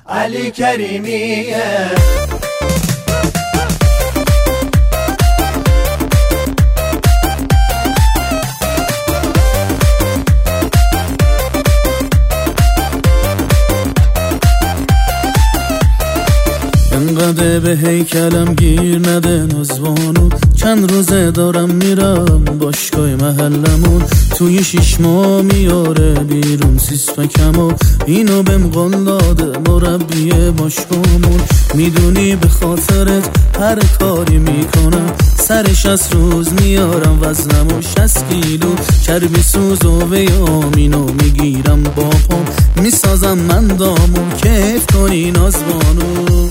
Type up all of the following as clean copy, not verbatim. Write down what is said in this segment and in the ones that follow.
علی کریمیه. انقدر به هیکلم گیر نده نازبانو، چند روزه دارم میرم باشگاه محلمون، توی 6 ماه میاره بیرون سیسپکمو، اینو بهم قول داده مربی باشگاهمون. میدونی به خاطرت هر کاری میکنم، سر 60 روز میارم وزنمو 60 کیلو، چربی سوز و ویامینو میگیرم با پام، میسازم من دامو کیف کنی نازبانو.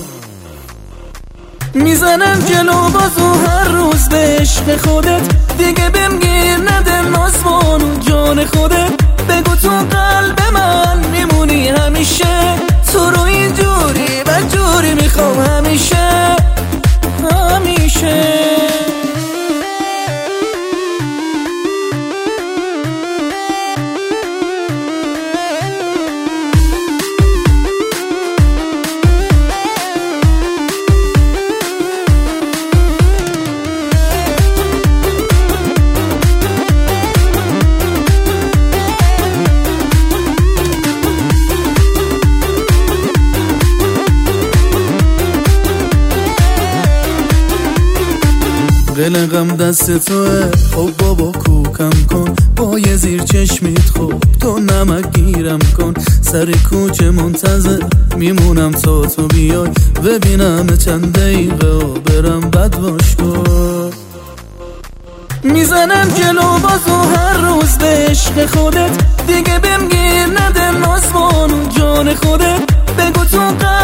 میزنم جلو بازو هر روز به عشق خودت، دیگه بهم گیر نده نازبانو جان خودت، بگو تو قلب من میمونی همیشه، تو رو اینجوری بدجوری میخوام همیشه همیشه. قلقم دست توه، خب بابا کوکم کن، با یه زیر چشمیت خوب تو نمک گیرم کن، سر کوچه منتظر میمونم تا تو بیای، ببینم چند دقیقه و برم بد باش کن. میزنم جلو بازو هر روز به عشق خودت، دیگه بهم گیر نده نازبانو جان خودت، بگو تو